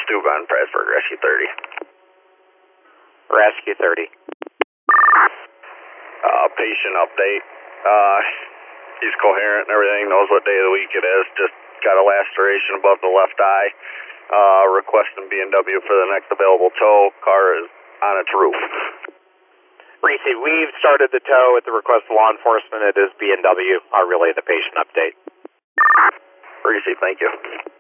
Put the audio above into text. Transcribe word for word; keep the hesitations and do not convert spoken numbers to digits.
Stu Von Prasburg, Rescue thirty. Rescue thirty. Uh, patient update. Uh, he's coherent and everything, knows what day of the week it is, just got a laceration above the left eye. Uh, requesting B and W for the next available tow. Car is on its roof. Received. We've started the tow at the request of law enforcement. It is B and W. I'll relay the patient update. Received, thank you.